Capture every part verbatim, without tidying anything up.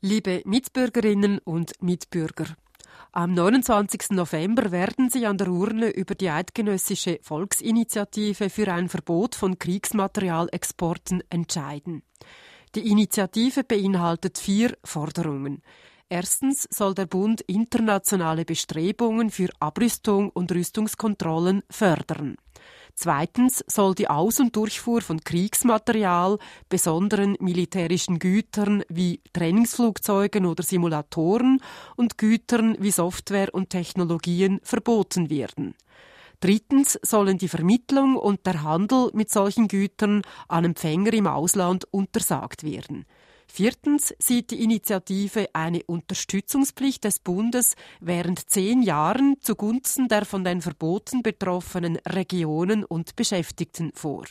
Liebe Mitbürgerinnen und Mitbürger, am neunundzwanzigsten November werden Sie an der Urne über die eidgenössische Volksinitiative für ein Verbot von Kriegsmaterialexporten entscheiden. Die Initiative beinhaltet vier Forderungen. Erstens soll der Bund internationale Bestrebungen für Abrüstung und Rüstungskontrollen fördern. Zweitens soll die Aus- und Durchfuhr von Kriegsmaterial, besonderen militärischen Gütern wie Trainingsflugzeugen oder Simulatoren und Gütern wie Software und Technologien verboten werden. Drittens sollen die Vermittlung und der Handel mit solchen Gütern an Empfänger im Ausland untersagt werden. Viertens sieht die Initiative eine Unterstützungspflicht des Bundes während zehn Jahren zugunsten der von den Verboten betroffenen Regionen und Beschäftigten vor.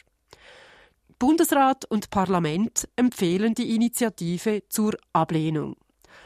Bundesrat und Parlament empfehlen die Initiative zur Ablehnung.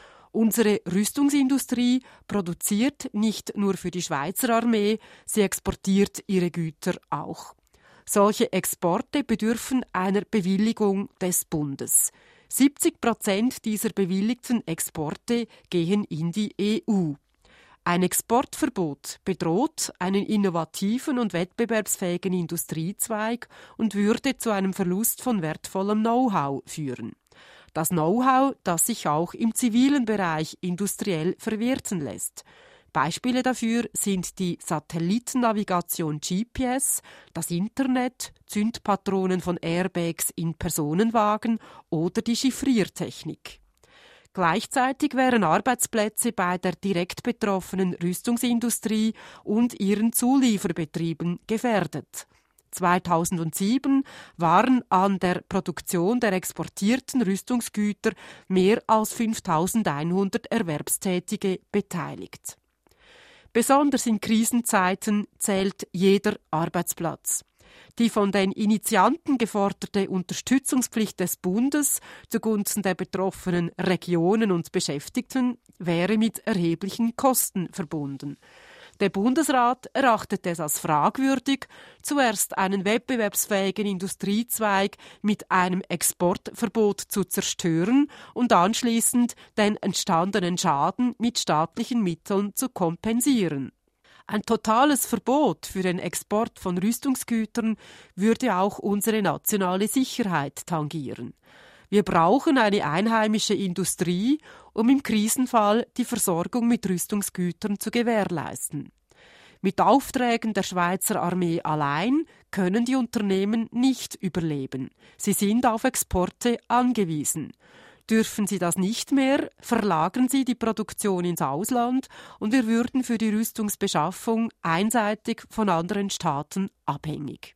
Unsere Rüstungsindustrie produziert nicht nur für die Schweizer Armee, sie exportiert ihre Güter auch. Solche Exporte bedürfen einer Bewilligung des Bundes. siebzig Prozent dieser bewilligten Exporte gehen in die E U. Ein Exportverbot bedroht einen innovativen und wettbewerbsfähigen Industriezweig und würde zu einem Verlust von wertvollem Know-how führen. Das Know-how, das sich auch im zivilen Bereich industriell verwerten lässt. Beispiele dafür sind die Satellitennavigation G P S, das Internet, Zündpatronen von Airbags in Personenwagen oder die Chiffriertechnik. Gleichzeitig wären Arbeitsplätze bei der direkt betroffenen Rüstungsindustrie und ihren Zulieferbetrieben gefährdet. zweitausendsieben waren an der Produktion der exportierten Rüstungsgüter mehr als fünftausendeinhundert Erwerbstätige beteiligt. Besonders in Krisenzeiten zählt jeder Arbeitsplatz. Die von den Initianten geforderte Unterstützungspflicht des Bundes zugunsten der betroffenen Regionen und Beschäftigten wäre mit erheblichen Kosten verbunden. Der Bundesrat erachtet es als fragwürdig, zuerst einen wettbewerbsfähigen Industriezweig mit einem Exportverbot zu zerstören und anschließend den entstandenen Schaden mit staatlichen Mitteln zu kompensieren. Ein totales Verbot für den Export von Rüstungsgütern würde auch unsere nationale Sicherheit tangieren. Wir brauchen eine einheimische Industrie, um im Krisenfall die Versorgung mit Rüstungsgütern zu gewährleisten. Mit Aufträgen der Schweizer Armee allein können die Unternehmen nicht überleben. Sie sind auf Exporte angewiesen. Dürfen sie das nicht mehr, verlagern sie die Produktion ins Ausland und wir würden für die Rüstungsbeschaffung einseitig von anderen Staaten abhängig.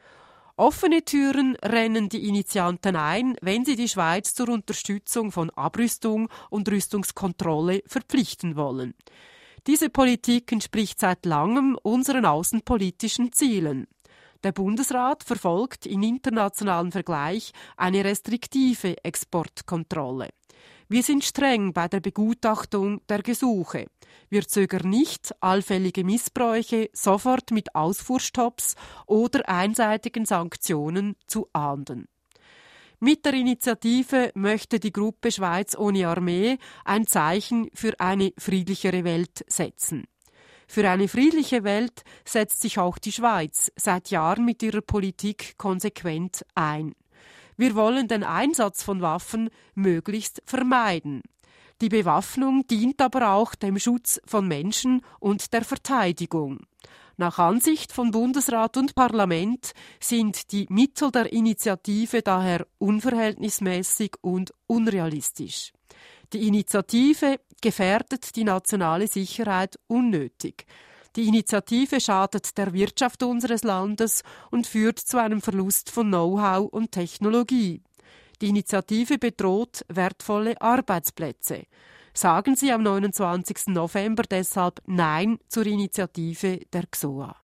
Offene Türen rennen die Initianten ein, wenn sie die Schweiz zur Unterstützung von Abrüstung und Rüstungskontrolle verpflichten wollen. Diese Politik entspricht seit langem unseren außenpolitischen Zielen. Der Bundesrat verfolgt im internationalen Vergleich eine restriktive Exportkontrolle. Wir sind streng bei der Begutachtung der Gesuche. Wir zögern nicht, allfällige Missbräuche sofort mit Ausfuhrstopps oder einseitigen Sanktionen zu ahnden. Mit der Initiative möchte die Gruppe Schweiz ohne Armee ein Zeichen für eine friedlichere Welt setzen. Für eine friedliche Welt setzt sich auch die Schweiz seit Jahren mit ihrer Politik konsequent ein. Wir wollen den Einsatz von Waffen möglichst vermeiden. Die Bewaffnung dient aber auch dem Schutz von Menschen und der Verteidigung. Nach Ansicht von Bundesrat und Parlament sind die Mittel der Initiative daher unverhältnismäßig und unrealistisch. Die Initiative gefährdet die nationale Sicherheit unnötig. Die Initiative schadet der Wirtschaft unseres Landes und führt zu einem Verlust von Know-how und Technologie. Die Initiative bedroht wertvolle Arbeitsplätze. Sagen Sie am neunundzwanzigsten November deshalb Nein zur Initiative der X O A.